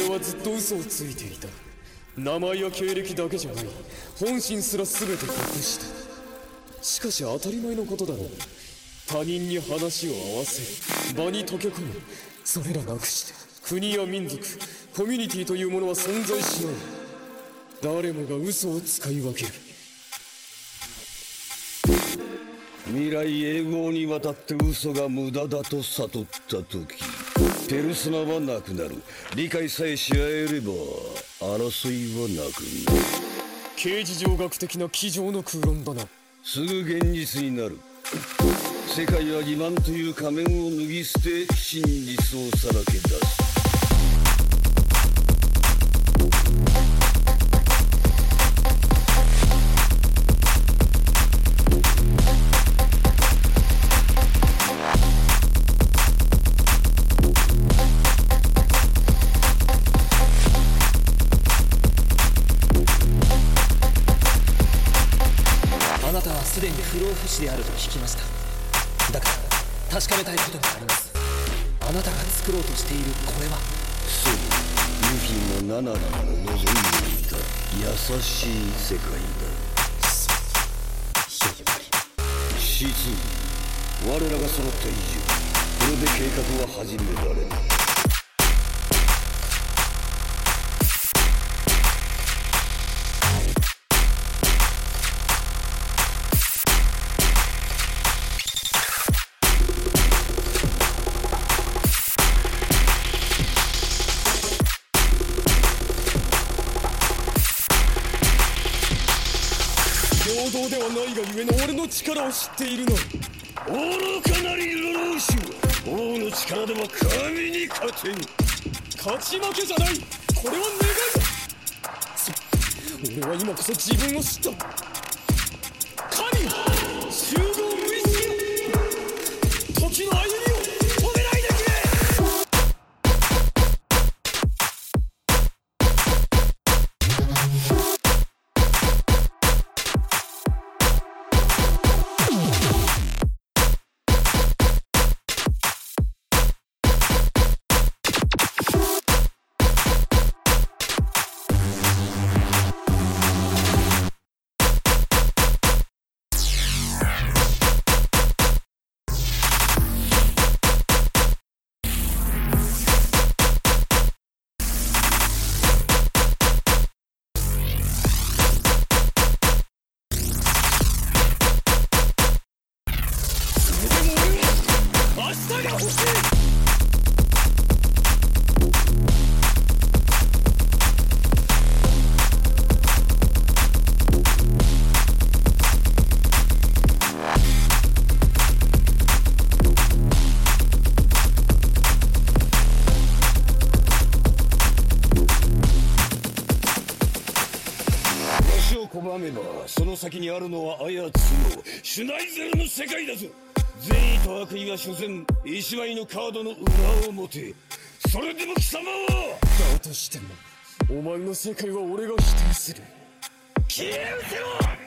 はずっと嘘をついていた。名前や経歴だけじゃない、本心すら全て隠した。しかし当たり前のことだろう。他人に話を合わせ、場に溶け込む。それらなくして国や民族、コミュニティというものは存在しない。誰もが嘘を使い分ける。 未来永劫にわたって嘘が無駄だと悟った時、ペルソナはなくなる。理解さえし合えれば争いはなくなる。 形而上学的な机上の空論だな。 すぐ現実になる。世界は欺瞞という仮面を脱ぎ捨て、真実をさらけ出す。 あなたはすでに不老不死であると聞きました。だから確かめたいことがあります。あなたが作ろうとしているこれは。 そう、ユフィもナナラも望んでいた優しい世界だ。 そうやっぱり C2、我らが揃った以上、これで計画は始められる。 平等ではないがゆえの俺の力を知っているの。 愚かなりルローシュ、王の力では神に勝てん。 勝ち負けじゃない、これは願いだ。俺は今こそ自分を知った。神よ、集合無意識よ、時の歩みを止めないでくれ。明日が欲しい。 足を拒めばその先にあるのはあやつのシュナイゼルの世界だぞ。善意と悪意は所詮一枚のカードの裏表。それでも貴様はだとしてもお前の世界は俺が否定する。 消え失せろ。